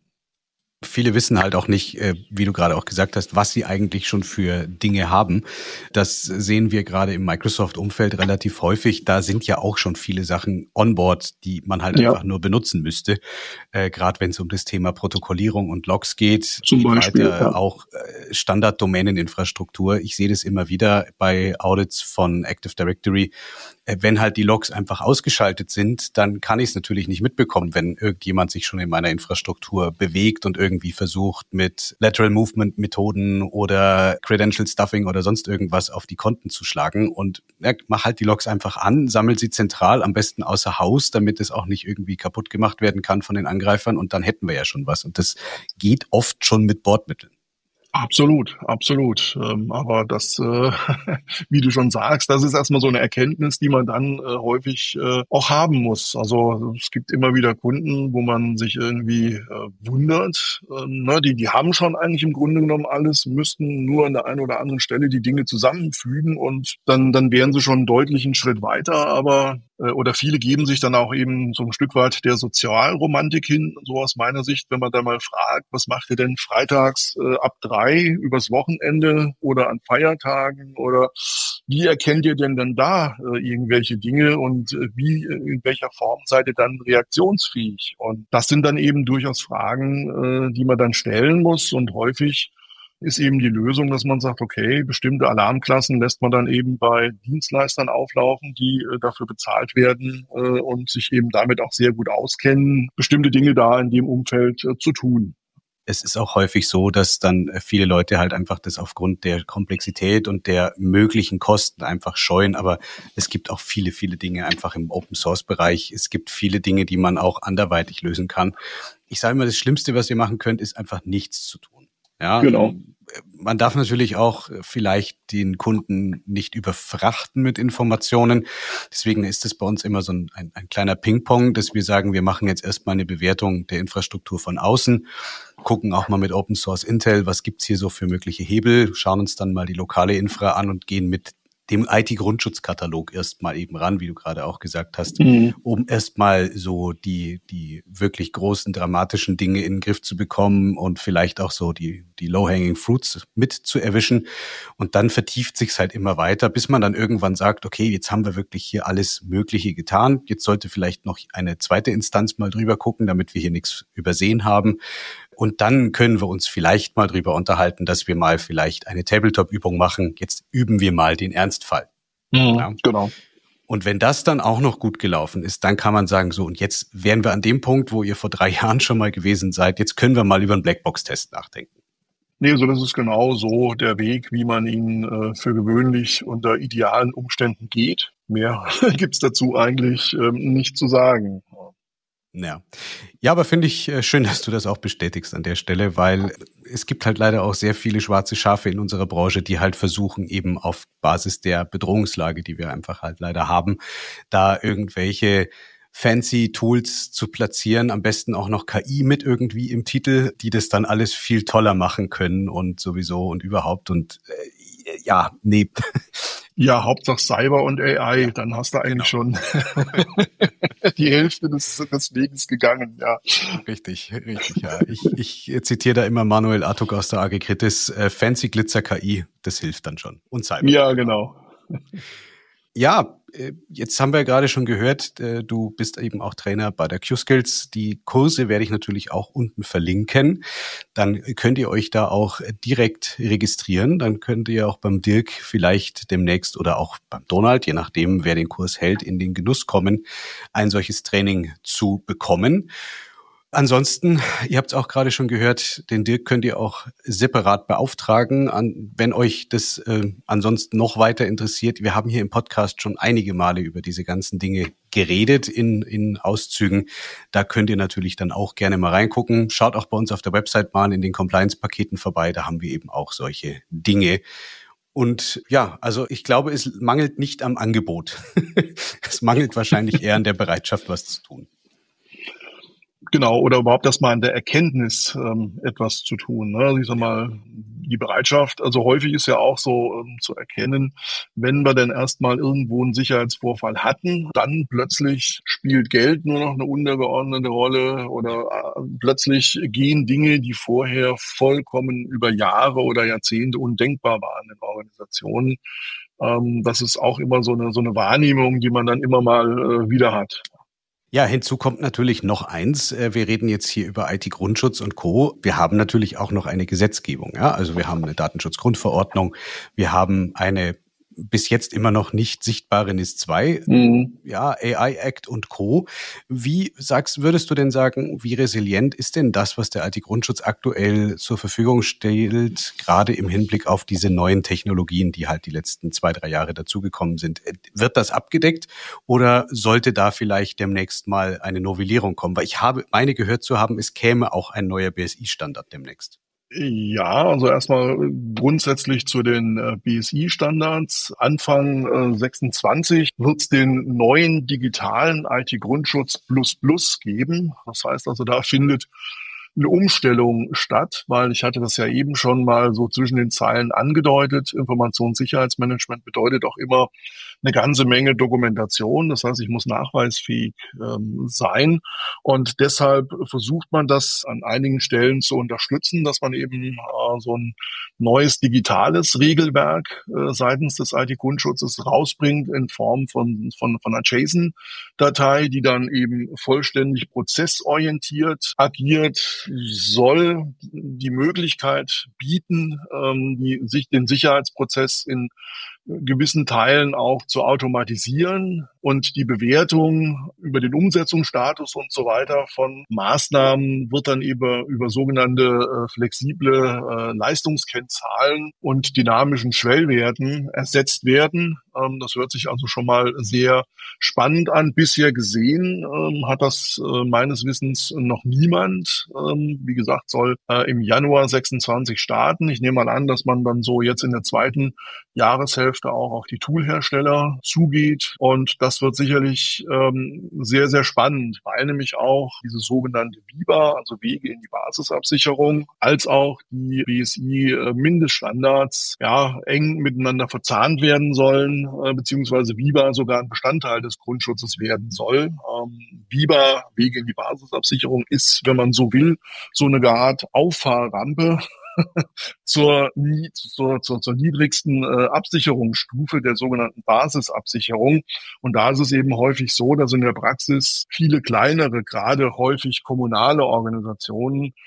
Viele wissen halt auch nicht, wie du gerade auch gesagt hast, was sie eigentlich schon für Dinge haben. Das sehen wir gerade im Microsoft-Umfeld relativ häufig. Da sind ja auch schon viele Sachen onboard, die man halt ja. einfach nur benutzen müsste. Äh, gerade wenn es um das Thema Protokollierung und Logs geht. Zum Beispiel weiter, ja. Auch äh, Standard-Domäneninfrastruktur. Ich sehe das immer wieder bei Audits von Active Directory. Äh, wenn halt die Logs einfach ausgeschaltet sind, dann kann ich es natürlich nicht mitbekommen, wenn irgendjemand sich schon in meiner Infrastruktur bewegt und irgendwie versucht, mit Lateral Movement Methoden oder Credential Stuffing oder sonst irgendwas auf die Konten zu schlagen. Und ja, mach halt die Logs einfach an, sammel sie zentral, am besten außer Haus, damit es auch nicht irgendwie kaputt gemacht werden kann von den Angreifern. Und dann hätten wir ja schon was. Und das geht oft schon mit Bordmitteln. Absolut, absolut. Ähm, aber das, äh, wie du schon sagst, das ist erstmal so eine Erkenntnis, die man dann äh, häufig äh, auch haben muss. Also es gibt immer wieder Kunden, wo man sich irgendwie äh, wundert. Äh, ne? die, die haben schon eigentlich im Grunde genommen alles, müssten nur an der einen oder anderen Stelle die Dinge zusammenfügen und dann, dann wären sie schon deutlich einen Schritt weiter. Aber äh, oder viele geben sich dann auch eben so ein Stück weit der Sozialromantik hin, so aus meiner Sicht, wenn man da mal fragt, was macht ihr denn freitags äh, ab drei übers Wochenende oder an Feiertagen oder wie erkennt ihr denn dann da äh, irgendwelche Dinge und äh, wie, in welcher Form seid ihr dann reaktionsfähig? Und das sind dann eben durchaus Fragen, äh, die man dann stellen muss und häufig ist eben die Lösung, dass man sagt, okay, bestimmte Alarmklassen lässt man dann eben bei Dienstleistern auflaufen, die äh, dafür bezahlt werden äh, und sich eben damit auch sehr gut auskennen, bestimmte Dinge da in dem Umfeld äh, zu tun. Es ist auch häufig so, dass dann viele Leute halt einfach das aufgrund der Komplexität und der möglichen Kosten einfach scheuen. Aber es gibt auch viele, viele Dinge einfach im Open-Source-Bereich. Es gibt viele Dinge, die man auch anderweitig lösen kann. Ich sage immer, das Schlimmste, was ihr machen könnt, ist einfach nichts zu tun. Ja, genau. Man darf natürlich auch vielleicht den Kunden nicht überfrachten mit Informationen. Deswegen ist es bei uns immer so ein, ein, ein kleiner Ping-Pong, dass wir sagen, wir machen jetzt erstmal eine Bewertung der Infrastruktur von außen, gucken auch mal mit Open Source Intel, was gibt's hier so für mögliche Hebel, schauen uns dann mal die lokale Infra an und gehen mit dem I T-Grundschutzkatalog erstmal eben ran, wie du gerade auch gesagt hast, mhm. um erstmal so die die wirklich großen, dramatischen Dinge in den Griff zu bekommen und vielleicht auch so die die low-hanging fruits mit zu erwischen. Und dann vertieft sich's halt immer weiter, bis man dann irgendwann sagt, okay, jetzt haben wir wirklich hier alles Mögliche getan. Jetzt sollte vielleicht noch eine zweite Instanz mal drüber gucken, damit wir hier nichts übersehen haben. Und dann können wir uns vielleicht mal drüber unterhalten, dass wir mal vielleicht eine Tabletop-Übung machen. Jetzt üben wir mal den Ernstfall. Mhm, ja. Genau. Und wenn das dann auch noch gut gelaufen ist, dann kann man sagen, so, und jetzt wären wir an dem Punkt, wo ihr vor drei Jahren schon mal gewesen seid. Jetzt können wir mal über einen Blackbox-Test nachdenken. Nee, so das ist genau so der Weg, wie man ihn äh, für gewöhnlich unter idealen Umständen geht. Mehr gibt's dazu eigentlich ähm, nicht zu sagen. Ja, ja, aber finde ich äh, schön, dass du das auch bestätigst an der Stelle, weil es gibt halt leider auch sehr viele schwarze Schafe in unserer Branche, die halt versuchen, eben auf Basis der Bedrohungslage, die wir einfach halt leider haben, da irgendwelche fancy Tools zu platzieren, am besten auch noch K I mit irgendwie im Titel, die das dann alles viel toller machen können und sowieso und überhaupt und äh, ja, nee. Ja, Hauptsache Cyber und A I, dann hast du eigentlich genau. schon die Hälfte des, des Weges gegangen, ja. Richtig, richtig, ja. Ich, ich zitiere da immer Manuel Artuk aus der A G Kritis, äh, Fancy Glitzer K I, das hilft dann schon. Und Cyber. Ja, genau. Ja, jetzt haben wir gerade schon gehört, du bist eben auch Trainer bei der Q-Skills. Die Kurse werde ich natürlich auch unten verlinken. Dann könnt ihr euch da auch direkt registrieren. Dann könnt ihr auch beim Dirk vielleicht demnächst oder auch beim Donald, je nachdem, wer den Kurs hält, in den Genuss kommen, ein solches Training zu bekommen. Ansonsten, ihr habt es auch gerade schon gehört, den Dirk könnt ihr auch separat beauftragen, an, wenn euch das äh, ansonsten noch weiter interessiert. Wir haben hier im Podcast schon einige Male über diese ganzen Dinge geredet in, in Auszügen. Da könnt ihr natürlich dann auch gerne mal reingucken. Schaut auch bei uns auf der Website mal in den Compliance-Paketen vorbei. Da haben wir eben auch solche Dinge. Und ja, also ich glaube, es mangelt nicht am Angebot. Es mangelt wahrscheinlich eher an der Bereitschaft, was zu tun. Genau, oder überhaupt erstmal an der Erkenntnis ähm, etwas zu tun. Ne? Also ich sag mal, die Bereitschaft, also häufig ist ja auch so ähm, zu erkennen, wenn wir denn erstmal irgendwo einen Sicherheitsvorfall hatten, dann plötzlich spielt Geld nur noch eine untergeordnete Rolle oder äh, plötzlich gehen Dinge, die vorher vollkommen über Jahre oder Jahrzehnte undenkbar waren in Organisationen. Ähm, das ist auch immer so eine, so eine Wahrnehmung, die man dann immer mal äh, wieder hat. Ja, hinzu kommt natürlich noch eins. Wir reden jetzt hier über I T-Grundschutz und Co. Wir haben natürlich auch noch eine Gesetzgebung. Ja? Also wir haben eine Datenschutzgrundverordnung. Wir haben eine bis jetzt immer noch nicht sichtbare N I S zwei, mhm. ja, A I-Act und Co. Wie sagst, würdest du denn sagen, wie resilient ist denn das, was der I T-Grundschutz aktuell zur Verfügung stellt, gerade im Hinblick auf diese neuen Technologien, die halt die letzten zwei, drei Jahre dazugekommen sind? Wird das abgedeckt oder sollte da vielleicht demnächst mal eine Novellierung kommen? Weil ich habe, meine gehört zu haben, es käme auch ein neuer B S I-Standard demnächst. Ja, also erstmal grundsätzlich zu den äh, B S I-Standards. Anfang äh, sechsundzwanzig wird es den neuen digitalen I T-Grundschutz Plus Plus geben. Das heißt also, da findet eine Umstellung statt, weil ich hatte das ja eben schon mal so zwischen den Zeilen angedeutet. Informationssicherheitsmanagement bedeutet auch immer eine ganze Menge Dokumentation. Das heißt, ich muss nachweisfähig ähm, sein. Und deshalb versucht man das an einigen Stellen zu unterstützen, dass man eben äh, so ein neues digitales Regelwerk äh, seitens des I T-Grundschutzes rausbringt in Form von, von, von einer JSON-Datei, die dann eben vollständig prozessorientiert agiert, soll die Möglichkeit bieten, ähm, die, sich den Sicherheitsprozess in gewissen Teilen auch zu automatisieren und die Bewertung über den Umsetzungsstatus und so weiter von Maßnahmen wird dann über, über sogenannte äh, flexible äh, Leistungskennzahlen und dynamischen Schwellwerten ersetzt werden. Ähm, das hört sich also schon mal sehr spannend an. Bisher gesehen ähm, hat das äh, meines Wissens noch niemand. Ähm, wie gesagt, soll äh, im Januar sechsundzwanzig starten. Ich nehme mal an, dass man dann so jetzt in der zweiten Jahreshälfte auch auf die Toolhersteller zugeht. Und das wird sicherlich ähm, sehr, sehr spannend, weil nämlich auch diese sogenannte V I B A, also Wege in die Basisabsicherung, als auch die B S I-Mindeststandards ja eng miteinander verzahnt werden sollen, äh, beziehungsweise V I B A sogar ein Bestandteil des Grundschutzes werden soll. Ähm, V I B A, Wege in die Basisabsicherung, ist, wenn man so will, so eine Art Auffahrrampe zur, zur, zur, zur niedrigsten äh, Absicherungsstufe der sogenannten Basisabsicherung. Und da ist es eben häufig so, dass in der Praxis viele kleinere, gerade häufig kommunale Organisationen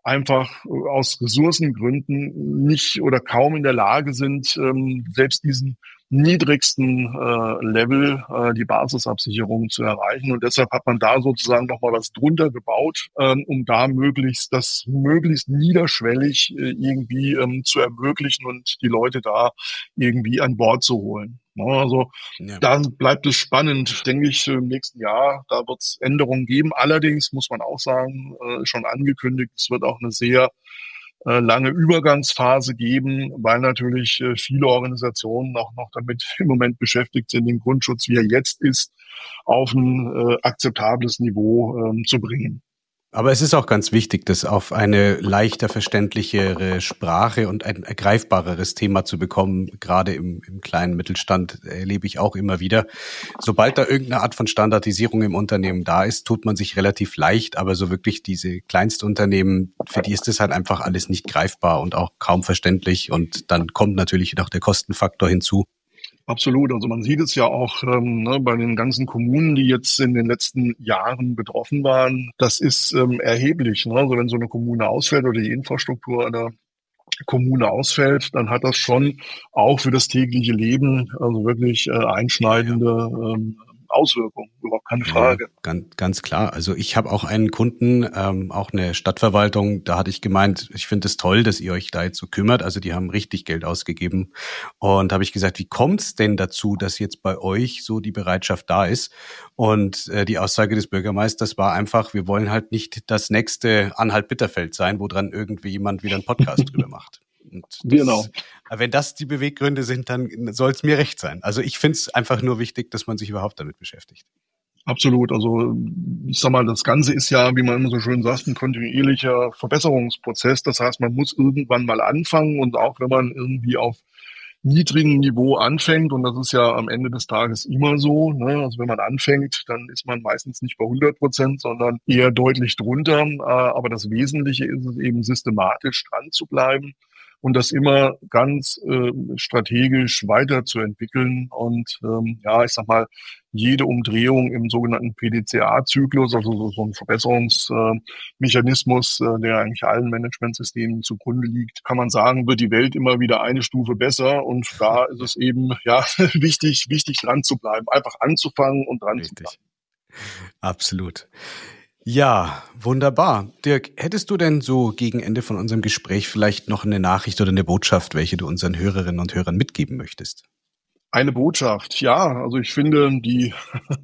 einfach aus Ressourcengründen nicht oder kaum in der Lage sind, ähm, selbst diesen niedrigsten äh, Level äh, die Basisabsicherung zu erreichen. Und deshalb hat man da sozusagen nochmal was drunter gebaut, ähm, um da möglichst das möglichst niederschwellig äh, irgendwie ähm, zu ermöglichen und die Leute da irgendwie an Bord zu holen. Ja, also ja. Da bleibt es spannend, denke ich, im nächsten Jahr. Da wird es Änderungen geben. Allerdings muss man auch sagen, äh, schon angekündigt, es wird auch eine sehr äh, lange Übergangsphase geben, weil natürlich äh, viele Organisationen auch noch damit im Moment beschäftigt sind, den Grundschutz, wie er jetzt ist, auf ein äh, akzeptables Niveau ähm, zu bringen. Aber es ist auch ganz wichtig, das auf eine leichter verständlichere Sprache und ein ergreifbareres Thema zu bekommen. Gerade im, im kleinen Mittelstand erlebe ich auch immer wieder. Sobald da irgendeine Art von Standardisierung im Unternehmen da ist, tut man sich relativ leicht. Aber so wirklich diese Kleinstunternehmen, für die ist das halt einfach alles nicht greifbar und auch kaum verständlich. Und dann kommt natürlich noch der Kostenfaktor hinzu. Absolut. Also man sieht es ja auch ähm, ne, bei den ganzen Kommunen, die jetzt in den letzten Jahren betroffen waren. Das ist ähm, erheblich. Ne? Also wenn so eine Kommune ausfällt oder die Infrastruktur einer Kommune ausfällt, dann hat das schon auch für das tägliche Leben also wirklich äh, einschneidende ähm, Auswirkungen, überhaupt keine Frage. Ja, ganz, ganz klar. Also ich habe auch einen Kunden, ähm, auch eine Stadtverwaltung, da hatte ich gemeint, ich finde es toll, dass ihr euch da jetzt so kümmert. Also die haben richtig Geld ausgegeben. Und habe ich gesagt, wie kommt es denn dazu, dass jetzt bei euch so die Bereitschaft da ist? Und äh, die Aussage des Bürgermeisters war einfach, wir wollen halt nicht das nächste Anhalt-Bitterfeld sein, wo dran irgendwie jemand wieder einen Podcast drüber macht. Und das, genau. Wenn das die Beweggründe sind, dann soll es mir recht sein. Also ich finde es einfach nur wichtig, dass man sich überhaupt damit beschäftigt. Absolut. Also ich sag mal, das Ganze ist ja, wie man immer so schön sagt, ein kontinuierlicher Verbesserungsprozess. Das heißt, man muss irgendwann mal anfangen und auch wenn man irgendwie auf niedrigem Niveau anfängt, und das ist ja am Ende des Tages immer so, ne? Also wenn man anfängt, dann ist man meistens nicht bei hundert Prozent, sondern eher deutlich drunter. Aber das Wesentliche ist es eben, systematisch dran zu bleiben und das immer ganz äh, strategisch weiterzuentwickeln und ähm, ja, ich sag mal, jede Umdrehung im sogenannten P D C A-Zyklus, also so, so ein Verbesserungsmechanismus, äh, der eigentlich allen Managementsystemen zugrunde liegt, kann man sagen, wird die Welt immer wieder eine Stufe besser und da ist es eben ja wichtig, wichtig dran zu bleiben, einfach anzufangen und dran Richtig. zu bleiben. Absolut. Ja, wunderbar. Dirk, hättest du denn so gegen Ende von unserem Gespräch vielleicht noch eine Nachricht oder eine Botschaft, welche du unseren Hörerinnen und Hörern mitgeben möchtest? Eine Botschaft, ja. Also ich finde die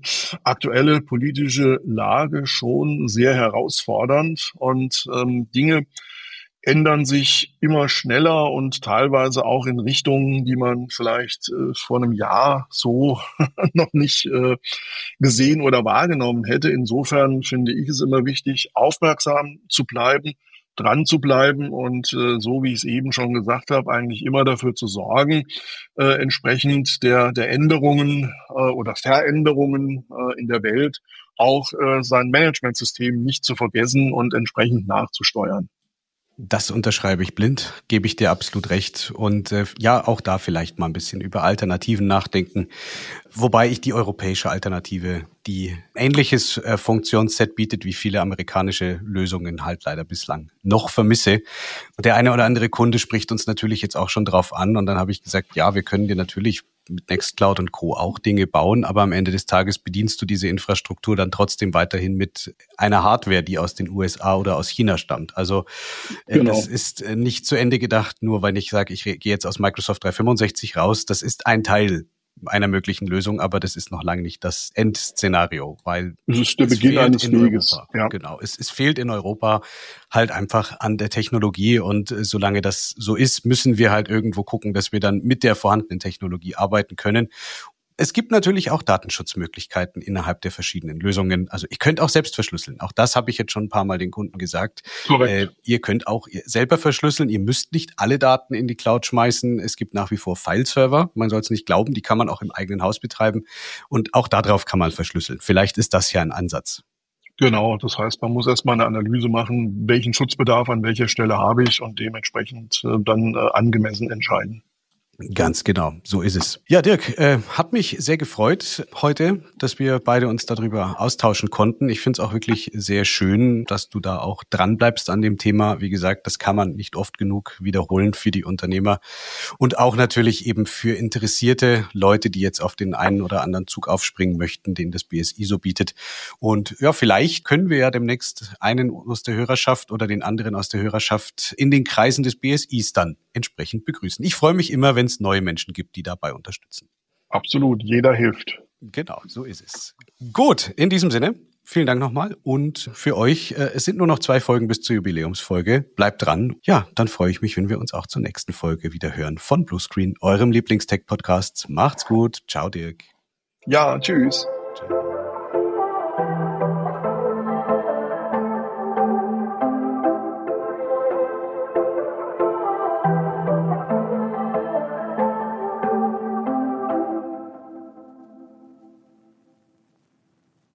aktuelle politische Lage schon sehr herausfordernd und ähm, Dinge ändern sich immer schneller und teilweise auch in Richtungen, die man vielleicht äh, vor einem Jahr so noch nicht äh, gesehen oder wahrgenommen hätte. Insofern finde ich es immer wichtig, aufmerksam zu bleiben, dran zu bleiben und äh, so wie ich es eben schon gesagt habe, eigentlich immer dafür zu sorgen, äh, entsprechend der der Änderungen äh, oder Veränderungen äh, in der Welt auch äh, sein Managementsystem nicht zu vergessen und entsprechend nachzusteuern. Das unterschreibe ich blind, gebe ich dir absolut recht. Und äh, ja, auch da vielleicht mal ein bisschen über Alternativen nachdenken. Wobei ich die europäische Alternative, die ähnliches äh, Funktionsset bietet wie viele amerikanische Lösungen, halt leider bislang noch vermisse. Und der eine oder andere Kunde spricht uns natürlich jetzt auch schon drauf an. Und dann habe ich gesagt, ja, wir können dir natürlich mit Nextcloud und Co. auch Dinge bauen, aber am Ende des Tages bedienst du diese Infrastruktur dann trotzdem weiterhin mit einer Hardware, die aus den U S A oder aus China stammt. Also äh, genau. Das ist äh, nicht zu Ende gedacht, nur weil ich sage, ich gehe jetzt aus Microsoft dreihundertfünfundsechzig raus. Das ist ein Teil einer möglichen Lösung, aber das ist noch lange nicht das Endszenario, weil das ist der Beginn eines Weges. Ja. Genau, es, es fehlt in Europa halt einfach an der Technologie und äh, solange das so ist, müssen wir halt irgendwo gucken, dass wir dann mit der vorhandenen Technologie arbeiten können. Es gibt natürlich auch Datenschutzmöglichkeiten innerhalb der verschiedenen Lösungen. Also ihr könnt auch selbst verschlüsseln. Auch das habe ich jetzt schon ein paar Mal den Kunden gesagt. Äh, ihr könnt auch selber verschlüsseln. Ihr müsst nicht alle Daten in die Cloud schmeißen. Es gibt nach wie vor File-Server. Man soll es nicht glauben, die kann man auch im eigenen Haus betreiben. Und auch darauf kann man verschlüsseln. Vielleicht ist das ja ein Ansatz. Genau, das heißt, man muss erstmal eine Analyse machen, welchen Schutzbedarf an welcher Stelle habe ich und dementsprechend äh, dann äh, angemessen entscheiden. Ganz genau, so ist es. Ja, Dirk, äh, hat mich sehr gefreut heute, dass wir beide uns darüber austauschen konnten. Ich finde es auch wirklich sehr schön, dass du da auch dran bleibst an dem Thema. Wie gesagt, das kann man nicht oft genug wiederholen für die Unternehmer und auch natürlich eben für interessierte Leute, die jetzt auf den einen oder anderen Zug aufspringen möchten, den das B S I so bietet. Und ja, vielleicht können wir ja demnächst einen aus der Hörerschaft oder den anderen aus der Hörerschaft in den Kreisen des B S Is dann entsprechend begrüßen. Ich freue mich immer, wenn es neue Menschen gibt, die dabei unterstützen. Absolut, jeder hilft. Genau, so ist es. Gut, in diesem Sinne, vielen Dank nochmal und für euch, äh, es sind nur noch zwei Folgen bis zur Jubiläumsfolge. Bleibt dran. Ja, dann freue ich mich, wenn wir uns auch zur nächsten Folge wieder hören von Bluescreen, eurem Lieblingstech-Podcast. Macht's gut. Ciao, Dirk. Ja, tschüss. Ciao.